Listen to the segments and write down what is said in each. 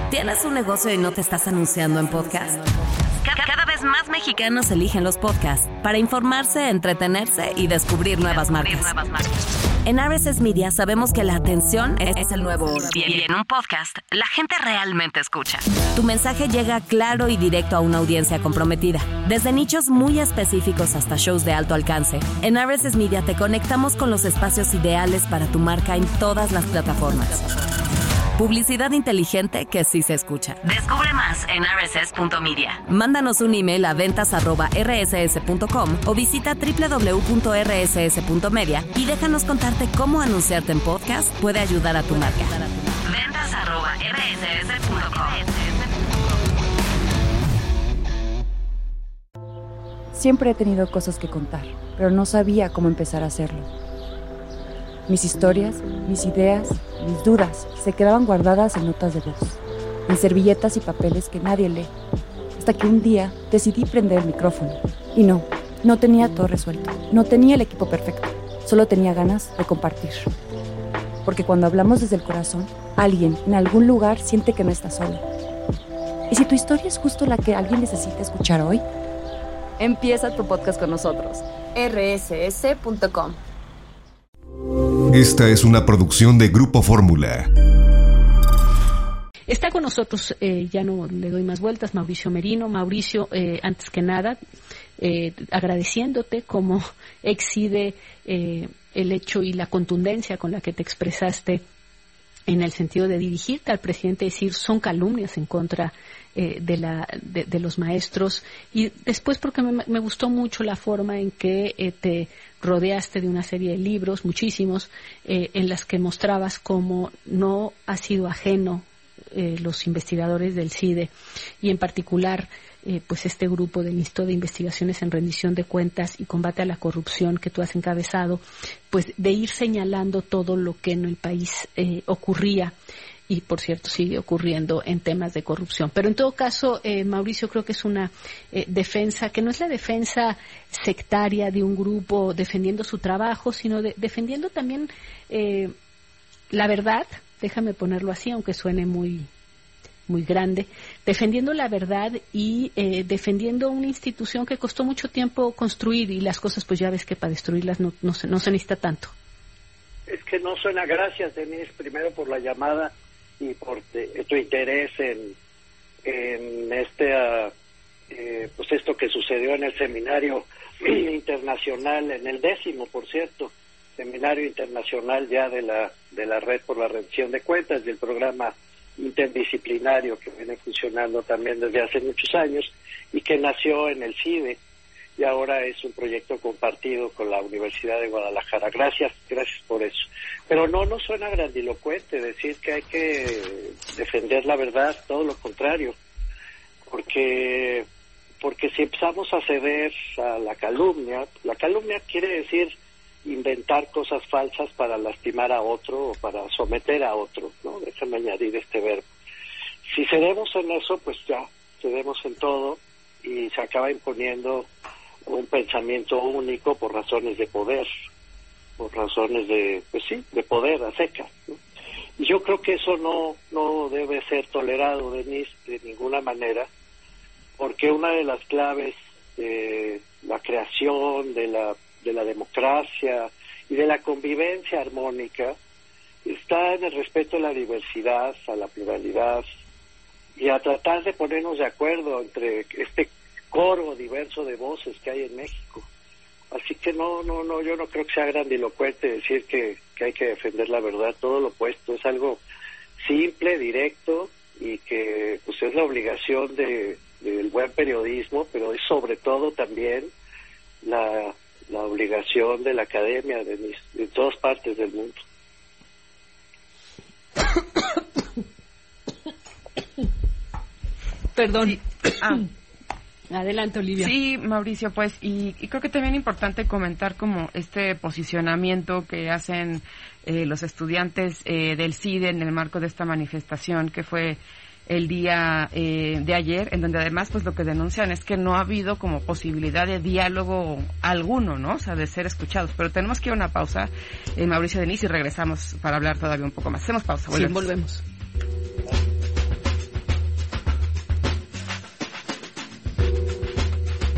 ¿Tienes un negocio y no te estás anunciando en podcast? Cada vez más mexicanos eligen los podcasts para informarse, entretenerse y descubrir nuevas marcas. En RSS Media sabemos que la atención es el nuevo oro. Y en un podcast, la gente realmente escucha. Tu mensaje llega claro y directo a una audiencia comprometida. Desde nichos muy específicos hasta shows de alto alcance, en RSS Media te conectamos con los espacios ideales para tu marca en todas las plataformas. Publicidad inteligente que sí se escucha. Descubre más en rss.media. Mándanos un email a ventas@rss.com o visita www.rss.media y déjanos contarte cómo anunciarte en podcast puede ayudar a tu marca. ventas@rss.com. Siempre he tenido cosas que contar, pero no sabía cómo empezar a hacerlo. Mis historias, mis ideas, mis dudas se quedaban guardadas en notas de voz, en servilletas y papeles que nadie lee, hasta que un día decidí prender el micrófono. Y no tenía todo resuelto, no tenía el equipo perfecto, solo tenía ganas de compartir. Porque cuando hablamos desde el corazón, alguien en algún lugar siente que no está solo. ¿Y si tu historia es justo la que alguien necesita escuchar hoy? Empieza tu podcast con nosotros. rss.com. Esta es una producción de Grupo Fórmula. Está con nosotros, ya no le doy más vueltas, Mauricio Merino. Mauricio, antes que nada, agradeciéndote como exhibe el hecho y la contundencia con la que te expresaste en el sentido de dirigirte al presidente, decir son calumnias en contra de los maestros, y después porque me gustó mucho la forma en que te rodeaste de una serie de libros, muchísimos, en las que mostrabas cómo no ha sido ajeno los investigadores del CIDE y en particular pues este grupo del Instituto de Investigaciones en Rendición de Cuentas y Combate a la Corrupción que tú has encabezado, pues de ir señalando todo lo que en el país ocurría y por cierto sigue ocurriendo en temas de corrupción. Pero en todo caso, Mauricio, creo que es una defensa que no es la defensa sectaria de un grupo defendiendo su trabajo, sino defendiendo también la verdad, déjame ponerlo así, aunque suene muy grande, defendiendo la verdad y defendiendo una institución que costó mucho tiempo construir, y las cosas pues ya ves que para destruirlas no se necesita tanto. Es que no suena. Gracias, Denise, primero por la llamada y por tu interés en pues esto que sucedió en el seminario internacional, en el 10º, por cierto, seminario internacional ya de la Red por la Rendición de Cuentas, del programa interdisciplinario que viene funcionando también desde hace muchos años y que nació en el CIDE y ahora es un proyecto compartido con la Universidad de Guadalajara. Gracias por eso. Pero no suena grandilocuente decir que hay que defender la verdad, todo lo contrario, porque si empezamos a ceder a la calumnia quiere decir inventar cosas falsas para lastimar a otro o para someter a otro, ¿no? Déjame añadir este verbo. Si cedemos en eso, pues ya cedemos en todo y se acaba imponiendo un pensamiento único por razones de poder, por razones de poder a secas, ¿no? Y yo creo que eso no debe ser tolerado, Denise, de ninguna manera, porque una de las claves de la creación de la democracia y de la convivencia armónica está en el respeto a la diversidad, a la pluralidad y a tratar de ponernos de acuerdo entre este coro diverso de voces que hay en México. Así que yo no creo que sea grandilocuente decir que hay que defender la verdad, todo lo opuesto, es algo simple, directo y que pues es la obligación del buen periodismo, pero es sobre todo también la obligación de la academia de todas partes del mundo. Perdón. Sí. Adelante, Olivia. Sí, Mauricio, pues, y creo que también es importante comentar como este posicionamiento que hacen los estudiantes del CIDE en el marco de esta manifestación que fue el día de ayer, en donde además pues lo que denuncian es que no ha habido como posibilidad de diálogo alguno, ¿no? O sea, de ser escuchados. Pero tenemos que ir a una pausa, Mauricio, Denise, y regresamos para hablar todavía un poco más. Hacemos pausa, volvemos. Sí, volvemos.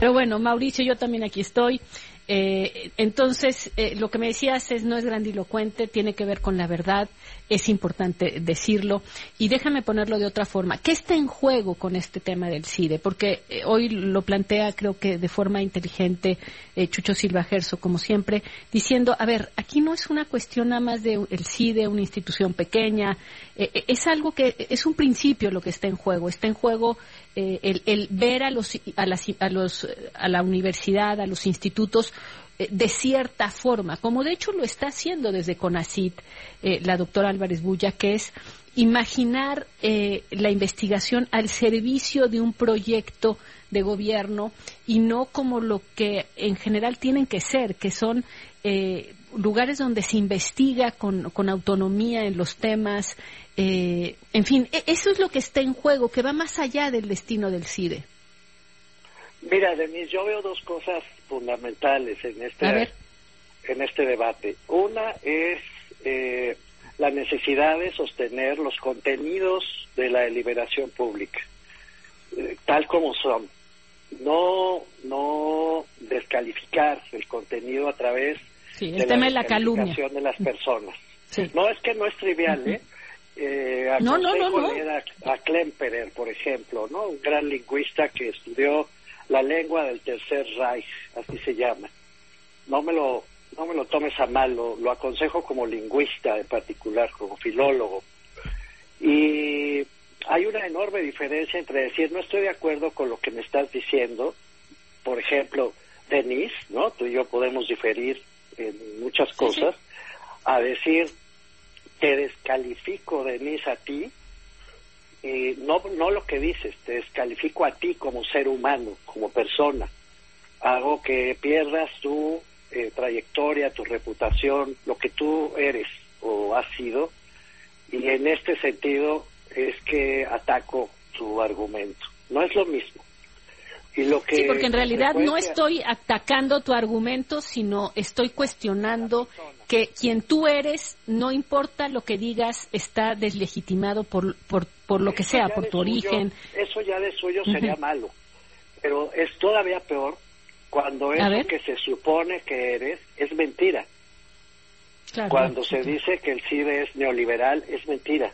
Pero bueno, Mauricio, yo también aquí estoy. Entonces, lo que me decías no es grandilocuente, tiene que ver con la verdad, es importante decirlo. Y déjame ponerlo de otra forma. ¿Qué está en juego con este tema del CIDE? Porque hoy lo plantea, creo que de forma inteligente, Chucho Silva Gerso, como siempre, diciendo, a ver, aquí no es una cuestión nada más de el CIDE, una institución pequeña, es algo que es un principio lo que está en juego. Está en juego el ver a la universidad, a los institutos, de cierta forma, como de hecho lo está haciendo desde CONACYT, la doctora Álvarez Bulla, que es imaginar la investigación al servicio de un proyecto de gobierno y no como lo que en general tienen que ser, que son lugares donde se investiga con autonomía en los temas, en fin, eso es lo que está en juego, que va más allá del destino del CIDE. Mira, Denise, yo veo dos cosas fundamentales en este debate. Una es la necesidad de sostener los contenidos de la deliberación pública, tal como son. No descalificar el contenido a través el tema de la calumnia de las personas. Sí. No, es que no es trivial, No. Leer a Klemperer, por ejemplo, ¿no? Un gran lingüista que estudió la lengua del Tercer Reich, así se llama. No me lo tomes a mal, lo aconsejo como lingüista en particular, como filólogo. Y hay una enorme diferencia entre decir, no estoy de acuerdo con lo que me estás diciendo, por ejemplo, Denise, ¿no? Tú y yo podemos diferir en muchas cosas, sí. A decir, te descalifico, Denise, a ti, no lo que dices, te descalifico a ti como ser humano, como persona. Hago que pierdas tu trayectoria, tu reputación, lo que tú eres o has sido, y en este sentido es que ataco tu argumento. No es lo mismo. Y lo que, sí, porque en realidad no estoy atacando tu argumento, sino estoy cuestionando que quien tú eres, no importa lo que digas, está deslegitimado por lo que sea, por tu origen. Eso ya de suyo sería malo, pero es todavía peor cuando eso que se supone que eres es mentira. Claro, cuando se dice que el CIDE es neoliberal, es mentira.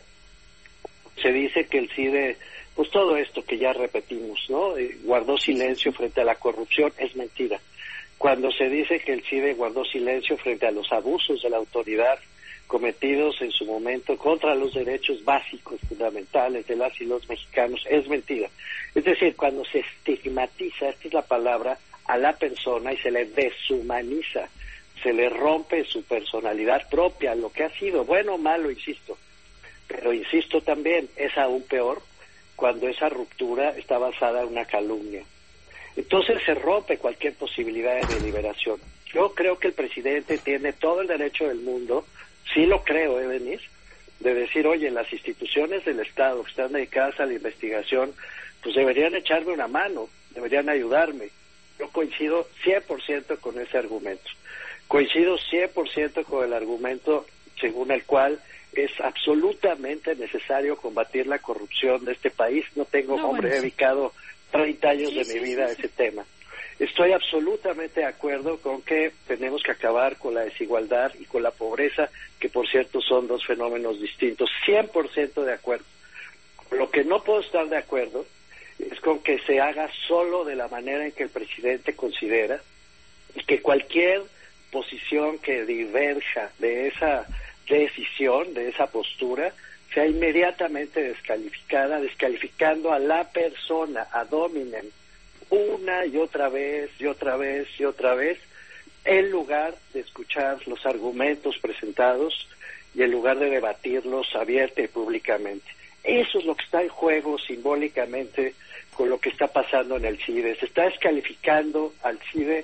Se dice que el CIDE, pues todo esto que ya repetimos, ¿no? Guardó silencio frente a la corrupción, es mentira. Cuando se dice que el CIDE guardó silencio frente a los abusos de la autoridad cometidos en su momento contra los derechos básicos fundamentales de las y los mexicanos, es mentira. Es decir, cuando se estigmatiza, esta es la palabra, a la persona y se le deshumaniza, se le rompe su personalidad propia, lo que ha sido, bueno o malo, insisto. Pero insisto también, es aún peor cuando esa ruptura está basada en una calumnia. Entonces se rompe cualquier posibilidad de deliberación. Yo creo que el presidente tiene todo el derecho del mundo, sí lo creo, Denise, de decir, oye, las instituciones del Estado que están dedicadas a la investigación, pues deberían echarme una mano, deberían ayudarme. Yo coincido 100% con ese argumento. Coincido 100% con el argumento según el cual es absolutamente necesario combatir la corrupción de este país. No tengo, dedicado 30 años de mi vida a ese tema. Estoy absolutamente de acuerdo con que tenemos que acabar con la desigualdad y con la pobreza, que por cierto son dos fenómenos distintos. 100% de acuerdo. Lo que no puedo estar de acuerdo es con que se haga solo de la manera en que el presidente considera, y que cualquier posición que diverja de esa decisión, de esa postura, sea inmediatamente descalificada, descalificando a la persona, ad hominem, una y otra vez, y otra vez, y otra vez, en lugar de escuchar los argumentos presentados y en lugar de debatirlos abierta y públicamente. Eso es lo que está en juego simbólicamente con lo que está pasando en el CIDE. Se está descalificando al CIDE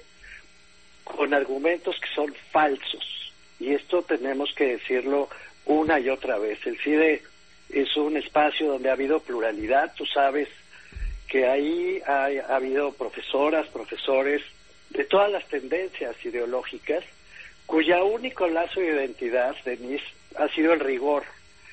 con argumentos que son falsos. Y esto tenemos que decirlo una y otra vez. El CIDE es un espacio donde ha habido pluralidad. Tú sabes que ahí ha habido profesoras, profesores de todas las tendencias ideológicas, cuya único lazo de identidad, Denise, ha sido el rigor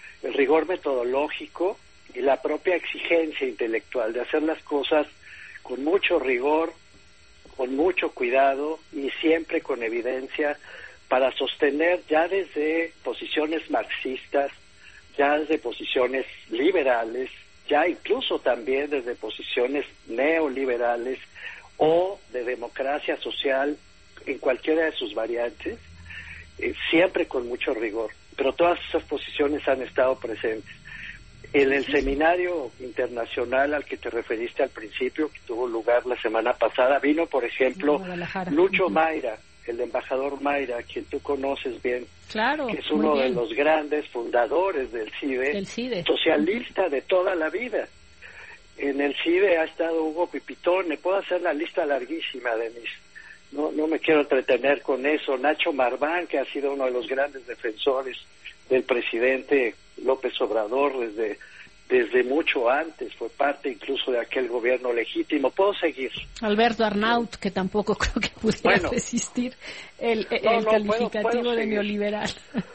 metodológico y la propia exigencia intelectual de hacer las cosas con mucho rigor, con mucho cuidado y siempre con evidencia para sostener ya desde posiciones marxistas, ya desde posiciones liberales, ya incluso también desde posiciones neoliberales o de democracia social en cualquiera de sus variantes, siempre con mucho rigor. Pero todas esas posiciones han estado presentes. En el seminario internacional al que te referiste al principio, que tuvo lugar la semana pasada, vino, por ejemplo, Lucho Mayra, el embajador Mayra, quien tú conoces bien, claro, que es uno de los grandes fundadores del CIDE, socialista de toda la vida. En el CIDE ha estado Hugo Pipitón, me puedo hacer la lista larguísima, Denise. No me quiero entretener con eso. Nacho Marván, que ha sido uno de los grandes defensores del presidente López Obrador desde mucho antes, fue parte incluso de aquel gobierno legítimo. ¿Puedo seguir? Alberto Arnaut, que tampoco creo que pudiera resistir el calificativo de neoliberal.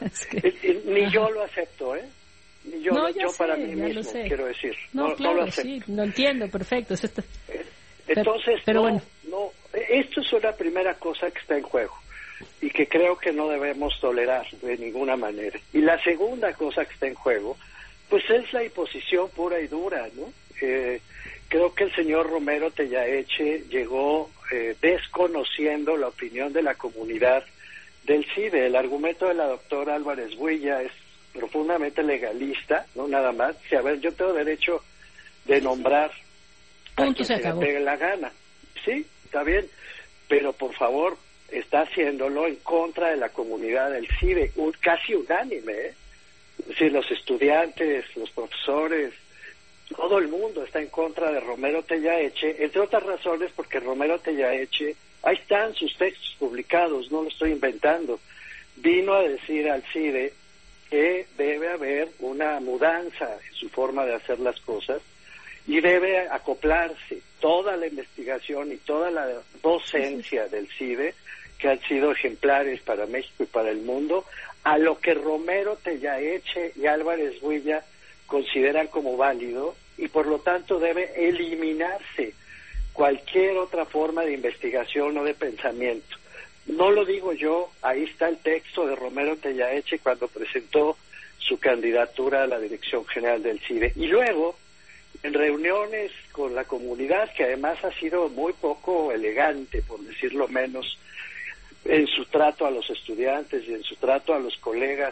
Ni yo lo acepto, ¿eh? Ni yo, yo para mí mismo, quiero decir. No, claro, lo acepto. sí, lo entiendo, perfecto. Entonces, pero bueno. Esto es una primera cosa que está en juego y que creo que no debemos tolerar de ninguna manera. Y la segunda cosa que está en juego, pues es la imposición pura y dura, ¿no? Creo que el señor Romero Tellaeche llegó desconociendo la opinión de la comunidad del CIDE. El argumento de la doctora Álvarez Builla es profundamente legalista, no nada más. Si, a ver, yo tengo derecho de nombrar a quien se me pegue la gana. Sí, está bien, pero por favor, está haciéndolo en contra de la comunidad del CIDE, casi unánime, ¿eh? Es decir, los estudiantes, los profesores, todo el mundo está en contra de Romero Tellaeche, entre otras razones porque Romero Tellaeche, ahí están sus textos publicados, no lo estoy inventando, vino a decir al CIDE que debe haber una mudanza en su forma de hacer las cosas y debe acoplarse toda la investigación y toda la docencia del CIDE, que han sido ejemplares para México y para el mundo, a lo que Romero Tellaeche y Álvarez Builla consideran como válido, y por lo tanto debe eliminarse cualquier otra forma de investigación o de pensamiento. No lo digo yo, ahí está el texto de Romero Tellaeche cuando presentó su candidatura a la dirección general del CIDE. Y luego, en reuniones con la comunidad, que además ha sido muy poco elegante, por decirlo menos, en su trato a los estudiantes y en su trato a los colegas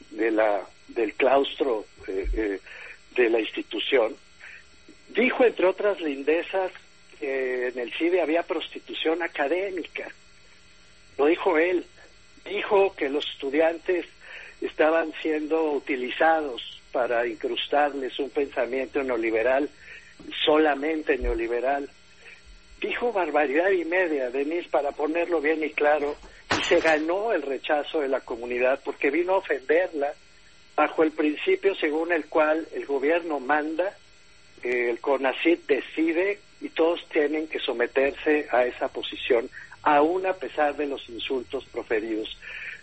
del claustro de la institución, dijo, entre otras lindezas, que en el CIDE había prostitución académica. Lo dijo él. Dijo que los estudiantes estaban siendo utilizados para incrustarles un pensamiento neoliberal, solamente neoliberal. Dijo barbaridad y media, Denise, para ponerlo bien y claro, y se ganó el rechazo de la comunidad porque vino a ofenderla bajo el principio según el cual el gobierno manda, el CONACYT decide y todos tienen que someterse a esa posición, aún a pesar de los insultos proferidos.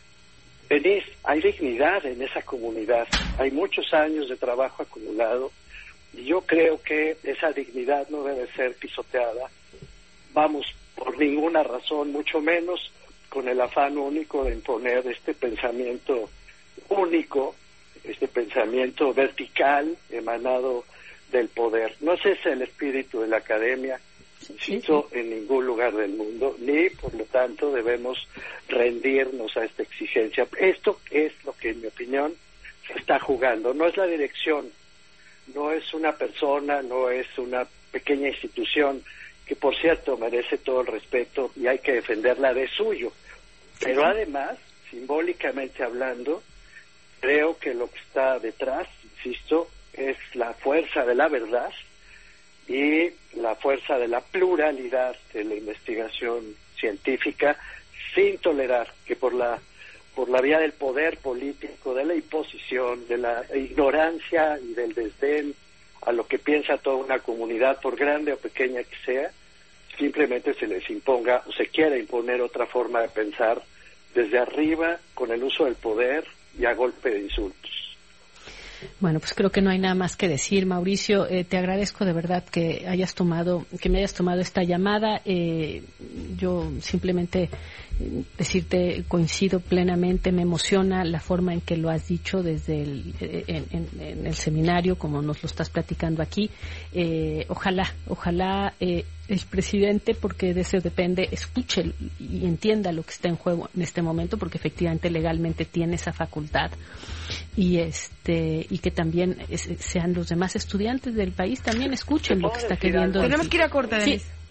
Denise, hay dignidad en esa comunidad, hay muchos años de trabajo acumulado y yo creo que esa dignidad no debe ser pisoteada, vamos, por ninguna razón, mucho menos con el afán único de imponer este pensamiento único, este pensamiento vertical emanado del poder. No ese es el espíritu de la academia, insisto, en ningún lugar del mundo, ni por lo tanto debemos rendirnos a esta exigencia. Esto es lo que, en mi opinión, se está jugando. No es la dirección, no es una persona, no es una pequeña institución, que por cierto merece todo el respeto y hay que defenderla de suyo. Pero además, simbólicamente hablando, creo que lo que está detrás, insisto, es la fuerza de la verdad y la fuerza de la pluralidad de la investigación científica, sin tolerar que por la vía del poder político, de la imposición, de la ignorancia y del desdén a lo que piensa toda una comunidad, por grande o pequeña que sea, simplemente se les imponga o se quiera imponer otra forma de pensar desde arriba, con el uso del poder y a golpe de insultos. Bueno, pues creo que no hay nada más que decir, Mauricio. Te agradezco de verdad que me hayas tomado esta llamada. Yo simplemente decirte, coincido plenamente, me emociona la forma en que lo has dicho desde en el seminario, como nos lo estás platicando aquí. Ojalá el presidente, porque de eso depende, escuche y entienda lo que está en juego en este momento, porque efectivamente legalmente tiene esa facultad, y que también sean los demás estudiantes del país también escuchen lo que está queriendo. Tenemos que ir a corte, Denise. Sí.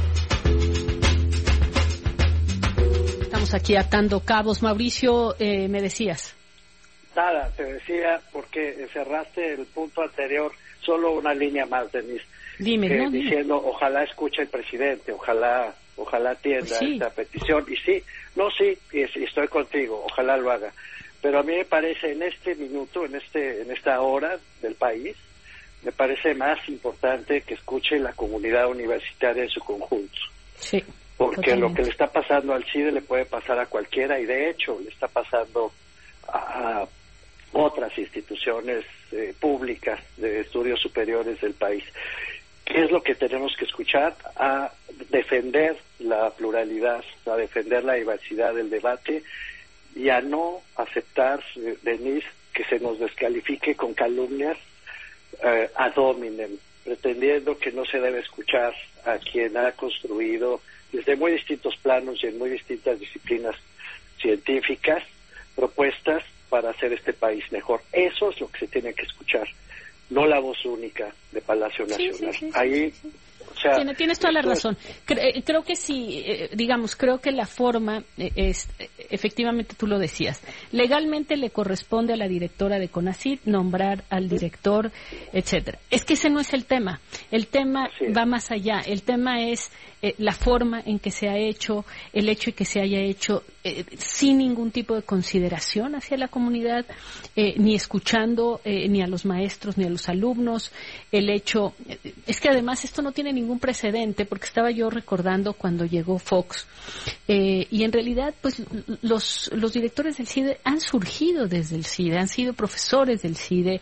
Estamos aquí atando cabos. Mauricio, me decías. Nada, te decía, porque cerraste el punto anterior, solo una línea más, Denise. Dime. Diciendo, ojalá escuche el presidente, ojalá atienda esta petición. Y sí, estoy contigo, ojalá lo haga. Pero a mí me parece en este minuto, en esta hora del país, me parece más importante que escuche la comunidad universitaria en su conjunto. Sí. Porque totalmente. Lo que le está pasando al CIDE le puede pasar a cualquiera, y de hecho le está pasando a otras instituciones públicas de estudios superiores del país. ¿Qué es lo que tenemos que escuchar? A defender la pluralidad, a defender la diversidad del debate, y a no aceptar, Denise, que se nos descalifique con calumnias ad hominem, pretendiendo que no se debe escuchar a quien ha construido desde muy distintos planos y en muy distintas disciplinas científicas propuestas para hacer este país mejor. Eso es lo que se tiene que escuchar, no la voz única de Palacio Nacional. Sí. Ahí, o sea, tienes toda la razón. Creo que sí, creo que la forma es, efectivamente tú lo decías, legalmente le corresponde a la directora de CONACYT nombrar al director, etcétera. Es que ese no es el tema. El tema va más allá. El tema es la forma en que se ha hecho, el hecho de que se haya hecho sin ningún tipo de consideración hacia la comunidad, ni escuchando ni a los maestros ni a los alumnos. El hecho es que además esto no tiene ningún precedente, porque estaba yo recordando cuando llegó Fox, y en realidad pues los directores del CIDE han surgido desde el CIDE, han sido profesores del CIDE,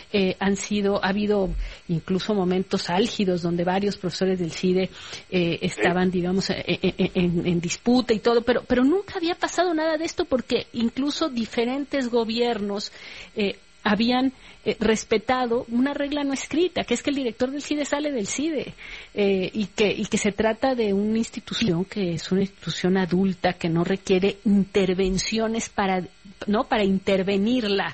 ha habido incluso momentos álgidos donde varios profesores del CIDE estaban, digamos, en disputa y todo, pero nunca había pasado nada de esto, porque incluso diferentes gobiernos habían respetado una regla no escrita, que es que el director del CIDE sale del CIDE, y que se trata de una institución que es una institución adulta, que no requiere intervenciones para intervenirla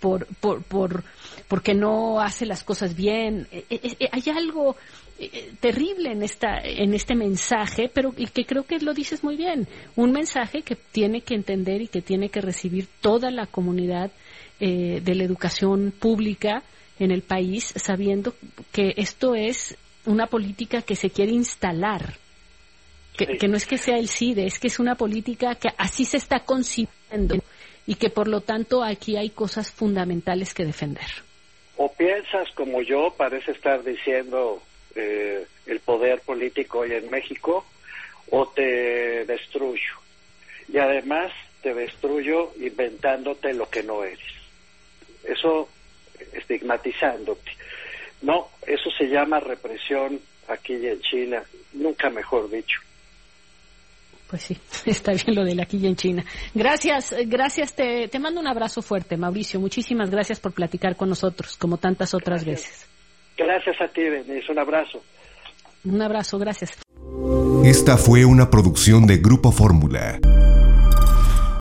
porque no hace las cosas bien. Hay algo terrible en este mensaje, pero y que creo que lo dices muy bien, un mensaje que tiene que entender y que tiene que recibir toda la comunidad de la educación pública en el país, sabiendo que esto es una política que se quiere instalar, que no es que sea el CIDE, es que es una política que así se está concibiendo, y que por lo tanto aquí hay cosas fundamentales que defender. O piensas como yo, parece estar diciendo el poder político hoy en México, o te destruyo. Y además te destruyo inventándote lo que no eres. Eso, estigmatizándote. No, eso se llama represión aquí y en China, nunca mejor dicho. Pues sí, está bien lo de la aquí y en China. Gracias, te mando un abrazo fuerte, Mauricio. Muchísimas gracias por platicar con nosotros, como tantas otras veces. Gracias a ti, Denise. Un abrazo. Un abrazo, gracias. Esta fue una producción de Grupo Fórmula.